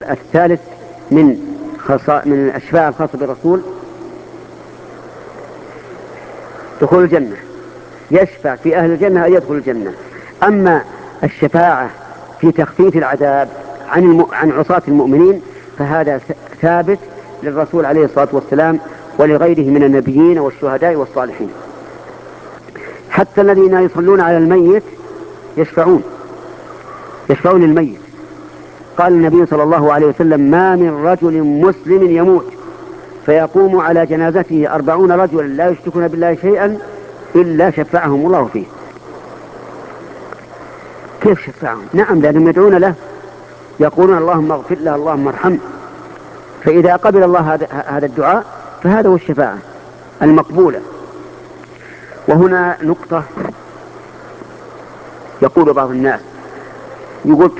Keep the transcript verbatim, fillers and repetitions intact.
الثالث من خصا... من الشفاعة الخاصة بالرسول دخول الجنة، يشفع في أهل الجنة أن يدخل الجنة. أما الشفاعة في تخفيف العذاب عن, الم... عن عصاة المؤمنين فهذا ثابت للرسول عليه الصلاة والسلام ولغيره من النبيين والشهداء والصالحين. حتى الذين يصلون على الميت يشفعون يشفعون للميت. قال النبي صلى الله عليه وسلم: ما من رجل مسلم يموت فيقوم على جنازته أربعون رجلا لا يشركون بالله شيئا إلا شفعهم الله فيه. كيف شفعهم؟ نعم، لأنهم يدعون له، يقولون: اللهم اغفر له، اللهم ارحمه. فإذا قبل الله هذا الدعاء فهذا هو الشفاعة المقبولة. وهنا نقطة يقول بعض الناس، يقول: